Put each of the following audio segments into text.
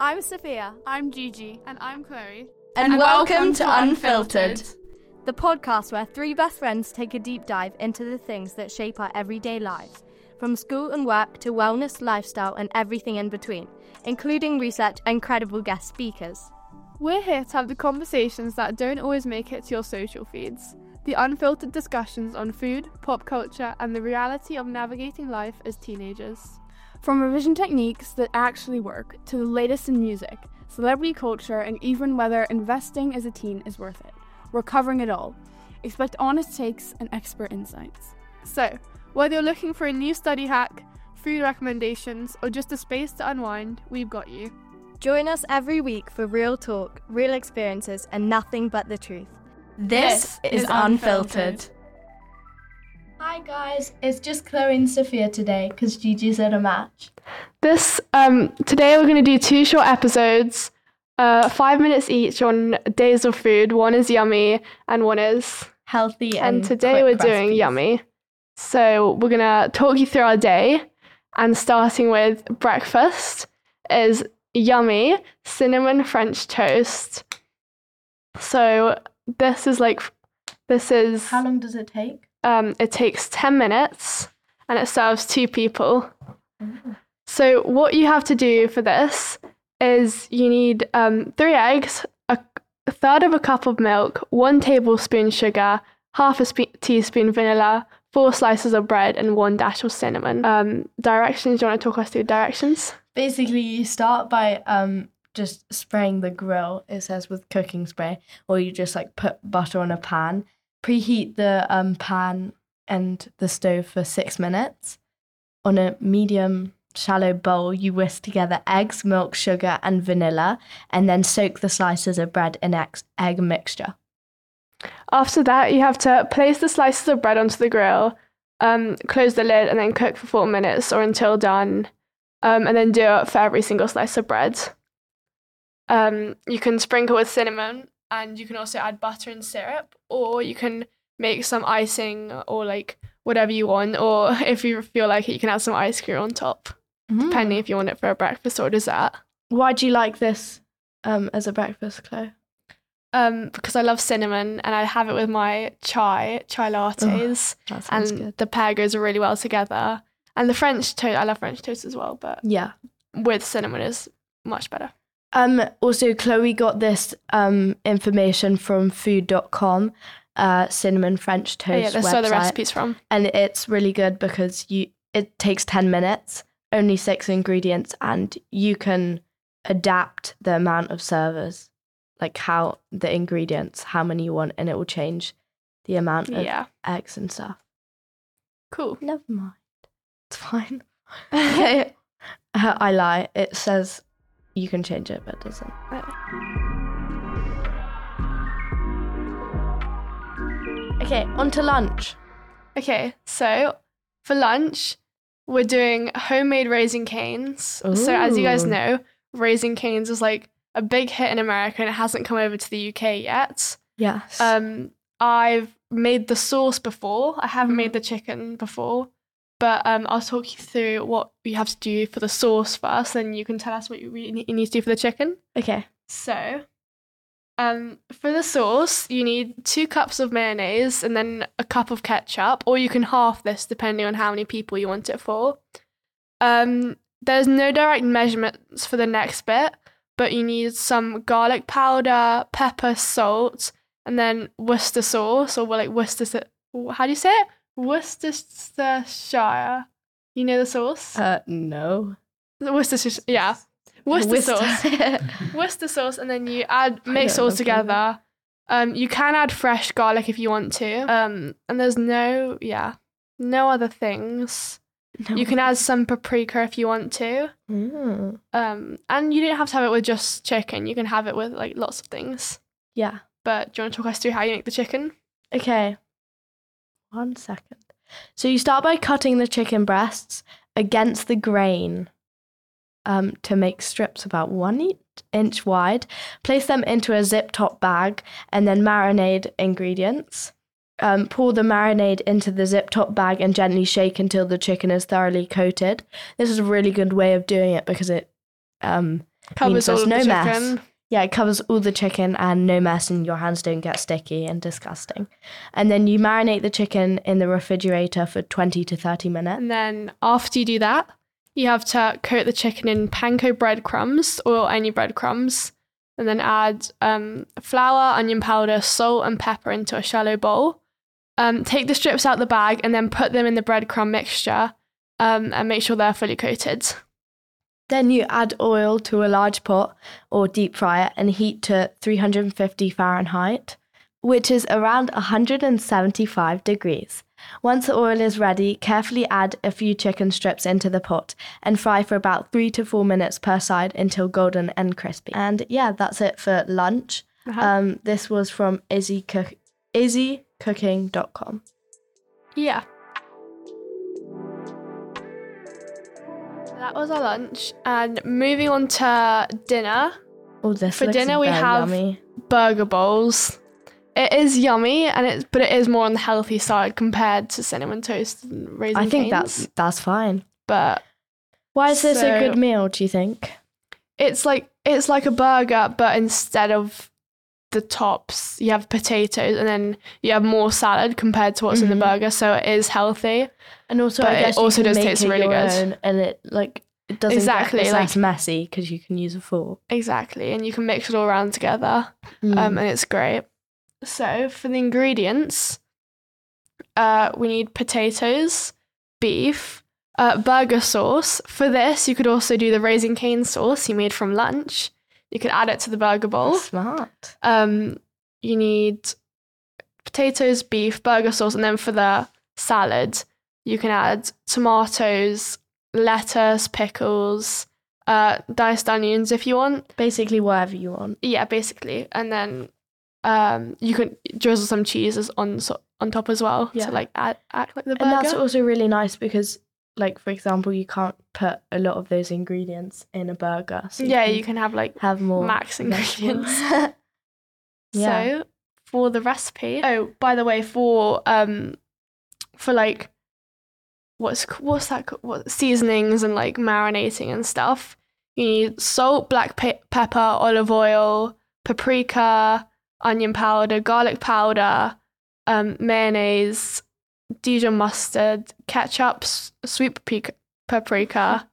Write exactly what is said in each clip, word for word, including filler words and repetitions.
I'm Sophia. I'm Gigi. And I'm Chloe. And, and welcome, welcome to Unfiltered. Unfiltered, the podcast where three best friends take a deep dive into the things that shape our everyday lives, from school and work to wellness, lifestyle, and everything in between, including research and credible guest speakers. We're here to have the conversations that don't always make it to your social feeds, the unfiltered discussions on food, pop culture, and the reality of navigating life as teenagers. From revision techniques that actually work to the latest in music, celebrity culture, and even whether investing as a teen is worth it. We're covering it all. Expect honest takes and expert insights. So, whether you're looking for a new study hack, food recommendations, or just a space to unwind, we've got you. Join us every week for real talk, real experiences, and nothing but the truth. This, this is Unfiltered. Unfiltered. Hi guys, it's just Chloe and Sophia today because Gigi's at a match. This um today we're going to do two short episodes, uh five minutes each on days of food. One is yummy and one is healthy. And, and today we're recipes. doing yummy. So we're gonna talk you through our day, and starting with breakfast is yummy cinnamon French toast. So this is like this is how long does it take? Um, it takes ten minutes and it serves two people. Mm. So what you have to do for this is you need um, three eggs, a, a third of a cup of milk, one tablespoon sugar, half a spe- teaspoon vanilla, four slices of bread, and one dash of cinnamon. Um, directions, do you want to talk us through directions? Basically, you start by um, just spraying the grill, it says with cooking spray, or you just like put butter on a pan. Preheat the um, pan and the stove for six minutes. On a medium shallow bowl, you whisk together eggs, milk, sugar, and vanilla, and then soak the slices of bread in egg, egg mixture. After that, you have to place the slices of bread onto the grill, um, close the lid, and then cook for four minutes or until done, um, and then do it for every single slice of bread. Um, you can sprinkle with cinnamon. And you can also add butter and syrup, or you can make some icing or like whatever you want. Or if you feel like it, you can add some ice cream on top, mm. depending if you want it for a breakfast or dessert. Why do you like this um, as a breakfast, Chloe? Um, because I love cinnamon and I have it with my chai, chai lattes. Oh, that sounds and good. The pair goes really well together. And the French toast, I love French toast as well, but yeah, with cinnamon is much better. Um, also, Chloe got this um, information from food dot com, uh, cinnamon French toast. Oh, yeah, that's website, where the recipe's from. And it's really good because you it takes ten minutes, only six ingredients, and you can adapt the amount of servers, like how the ingredients, how many you want, and it will change the amount of yeah. eggs and stuff. Cool. Never mind. It's fine. Okay. uh, I lie. It says... You can change it, but it doesn't. Okay, on to lunch. Okay, so for lunch, we're doing homemade Raising Cane's. Ooh. So as you guys know, Raising Cane's is like a big hit in America and it hasn't come over to the U K yet. Yes. Um, I've made the sauce before. I haven't made the chicken before. But um, I'll talk you through what you have to do for the sauce first, then you can tell us what you, really you need to do for the chicken. Okay. So, um, for the sauce, you need two cups of mayonnaise and then a cup of ketchup, or you can half this depending on how many people you want it for. Um, there's no direct measurements for the next bit, but you need some garlic powder, pepper, salt, and then Worcester sauce, or like Worcester. How do you say it? Worcestershire. You know the sauce? Uh, no. Worcestershire, yeah. Worcester, Worcester. sauce. Worcester sauce, and then you add, mix all all together. Um, you can add fresh garlic if you want to. Um, and there's no, yeah, no other things. No. You can add some paprika if you want to. Mm. Um, and you don't have to have it with just chicken. You can have it with like lots of things. Yeah. But do you want to talk us through how you make the chicken? Okay. One second. So you start by cutting the chicken breasts against the grain um, to make strips about one inch wide. Place them into a zip-top bag and then marinate ingredients. Um, pour the marinade into the zip-top bag and gently shake until the chicken is thoroughly coated. This is a really good way of doing it because it um, Covers all of no the mess. chicken. Yeah, it covers all the chicken and no mess, and your hands don't get sticky and disgusting. And then you marinate the chicken in the refrigerator for twenty to thirty minutes. And then after you do that, you have to coat the chicken in panko breadcrumbs or any breadcrumbs, and then add um, flour, onion powder, salt and pepper into a shallow bowl. Um, take the strips out the bag and then put them in the breadcrumb mixture um, and make sure they're fully coated. Then you add oil to a large pot or deep fry it and heat to three hundred fifty Fahrenheit, which is around one hundred seventy-five degrees. Once the oil is ready, carefully add a few chicken strips into the pot and fry for about three to four minutes per side until golden and crispy. And yeah, that's it for lunch. Uh-huh. Um, this was from Izzy Cook- izzy cooking dot com. Yeah. That was our lunch. And moving on to dinner. Oh, this For looks dinner we very have yummy. burger bowls. It is yummy, and it's but it is more on the healthy side compared to cinnamon toast and raisin I think canes. that's that's fine. But Why is this So- a good meal, do you think? it's like it's like a burger, but instead of the tops, you have potatoes, and then you have more salad compared to what's in the Mhm. burger. So it is healthy. And also, But I it guess you also can does make taste it really your good. own, and it like it doesn't Exactly, get it's like- less messy because you can use a fork. Exactly, and you can mix it all around together. Mm. um, and it's great. So for the ingredients, uh, we need potatoes, beef, uh, burger sauce. For this, you could also do the Raising Cane sauce you made from lunch. You could add it to the burger bowl. Smart. Um, you need potatoes, beef, burger sauce, and then for the salad, you can add tomatoes, lettuce, pickles, uh, diced onions if you want. Basically, whatever you want. Yeah, basically, and then um, you can drizzle some cheeses on so- on top as well Yeah. to like add, act like the burger. And that's also really nice because, like, for example, you can't put a lot of those ingredients in a burger. So yeah, you can have like have more max vegetables. ingredients. Yeah. So for the recipe, oh, by the way, for um, for like what's what's that ca- what seasonings and like marinating and stuff, you need salt, black pe- pepper, olive oil, paprika, onion powder, garlic powder, um, mayonnaise, Dijon mustard, ketchup, s- sweet paprika, paprika.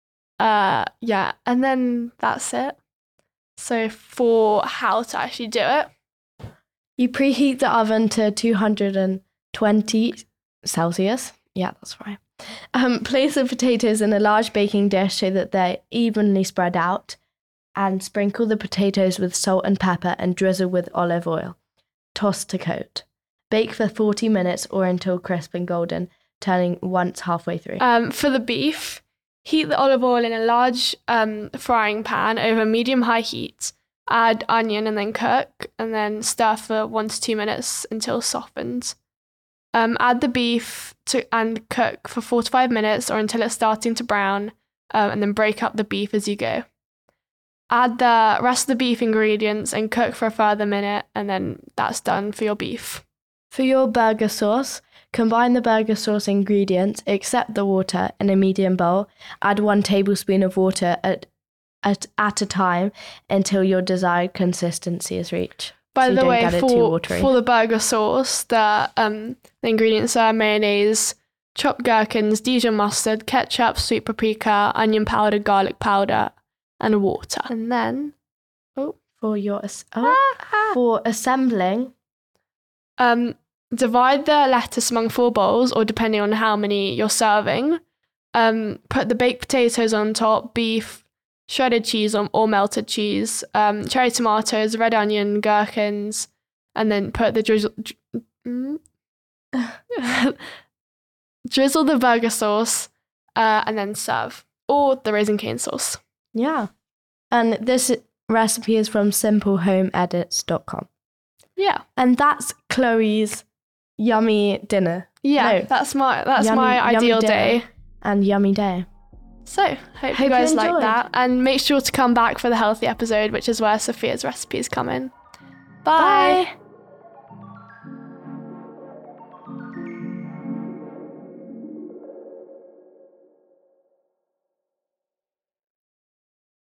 Uh, yeah, and then that's it. So for how to actually do it, You preheat the oven to two hundred twenty Celsius. Yeah, that's right. Um, place the potatoes in a large baking dish so that they're evenly spread out, and sprinkle the potatoes with salt and pepper and drizzle with olive oil. Toss to coat. Bake for forty minutes or until crisp and golden, turning once halfway through. um, for the beef, heat the olive oil in a large um, frying pan over medium-high heat. Add onion and then cook, and then stir for one to two minutes until softened. Um, add the beef to and cook for four to five minutes or until it's starting to brown, um, and then break up the beef as you go. Add the rest of the beef ingredients and cook for a further minute, and then that's done for your beef. For your burger sauce, combine the burger sauce ingredients, except the water, in a medium bowl. Add one tablespoon of water at at, at a time until your desired consistency is reached. By So you the don't way, get it too for, watery. for the burger sauce, the um the ingredients are mayonnaise, chopped gherkins, Dijon mustard, ketchup, sweet paprika, onion powder, garlic powder, and water. And then For your as- oh, for assembling, um divide the lettuce among four bowls, or depending on how many you're serving. Um, put the baked potatoes on top, beef, shredded cheese or, or melted cheese, um, cherry tomatoes, red onion, gherkins, and then put the drizzle. dr- mm? drizzle the burger sauce, uh, and then serve, or the Raising Cane sauce. yeah. And this recipe is from simple home edits dot com. Yeah, And that's Chloe's yummy dinner yeah, No. that's my that's Yummy- my yummy ideal dinner. day. and yummy day. So, hope, Hope you you guys like enjoyed. that. And make sure to come back for the healthy episode, which is where Sophia's recipes come in. Bye. Bye.